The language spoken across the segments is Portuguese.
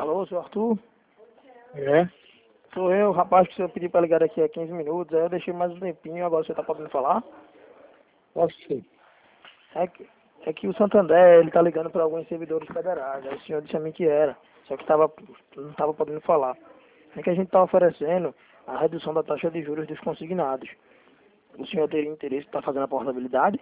Alô, seu Arthur? É? Sou eu, rapaz, que o senhor pediu pra ligar daqui a 15 minutos, aí eu deixei mais um tempinho, agora você tá podendo falar? Posso sim. É que o Santander, ele tá ligando para alguns servidores federais, aí o senhor disse a mim que era, só que não tava podendo falar. É que a gente tá oferecendo a redução da taxa de juros dos consignados. O senhor teria interesse em estar fazendo a portabilidade?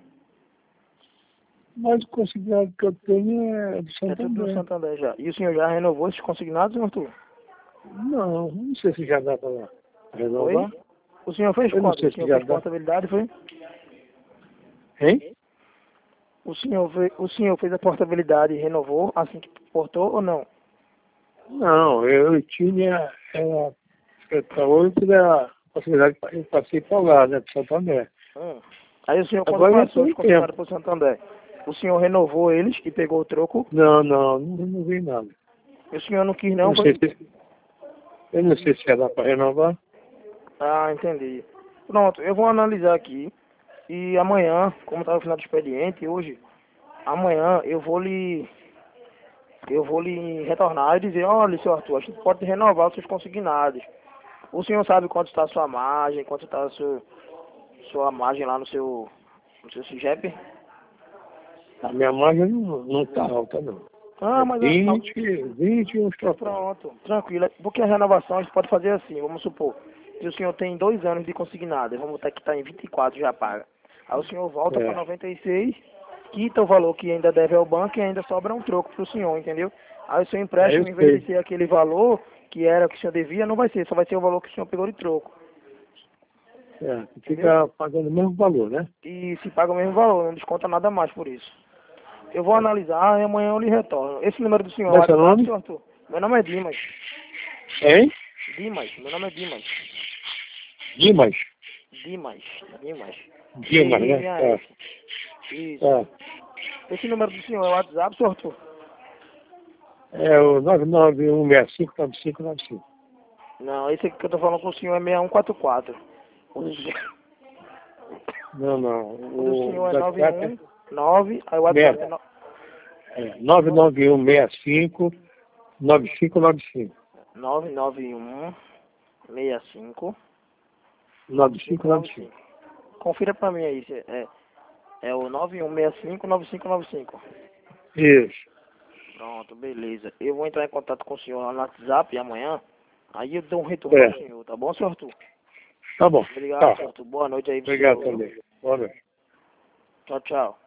Mas o consignado que eu tenho é do É tudo no Santander. Santander já. E o senhor já renovou esses consignados, Arthur? Não sei se já dá para renovar. Foi? O senhor fez Eu não quanto? sei O se senhor já fez dá. portabilidade, foi? Hein? O senhor fez a portabilidade e renovou assim que portou ou não? Não, eu tinha para hoje a possibilidade de eu passei para lá, né, para Santander. Aí o senhor, quando Agora já passou tem os um tempo. consignados para o Santander, o senhor renovou eles e pegou o troco? Não vi nada. E o senhor não quis Eu não, não sei foi? se, eu não sei se já dá para renovar. Ah, entendi. Pronto, eu vou analisar aqui. E amanhã, como está no final do expediente, hoje, amanhã eu vou lhe retornar e dizer, olha, seu Arthur, a gente pode renovar os seus consignados. O senhor sabe quanto está a sua margem, quanto está a sua margem lá no seu CIGEP? A minha margem não está alta, não. Ah, É mas 20 uns trocados. pronto, tranquilo. Porque a renovação a gente pode fazer assim, vamos supor, que o senhor tem 2 anos de consignado, vamos botar que está em 24 já paga. Aí o senhor volta para É, 96, quita o valor que ainda deve ao banco e ainda sobra um troco para o senhor, entendeu? Aí o seu eu empréstimo, em vez de sei. ser aquele valor que era o que o senhor devia, não vai ser, só vai ser o valor que o senhor pegou de troco, É, entendeu? fica pagando o mesmo valor, né? E se paga o mesmo valor, não desconta nada mais por isso. Eu vou analisar e amanhã eu lhe retorno. Esse número do senhor é o Como é seu WhatsApp, nome? senhor Arthur? Meu nome é Dimas. Hein? Meu nome é Dimas. Dimas. Dimas. Dimas, né? Tá. D-I-M-A-S. Isso. Tá. Esse número do senhor é o WhatsApp, senhor Arthur? É o 991659595. Não, esse aqui que eu tô falando com o senhor é 6144. Não. O do O senhor é WhatsApp é 919, aí o WhatsApp é 991659595. 991 65 9595. 9595. Confira pra mim aí, é o 91659595. Isso. Pronto, beleza. Eu vou entrar em contato com o senhor lá no WhatsApp amanhã. Aí eu dou um retorno É. ao senhor, tá bom, senhor Arthur? Tá bom. Obrigado, Tá. senhor Arthur. Boa noite aí pro Obrigado senhor, viu? também. Boa noite. Tchau, tchau.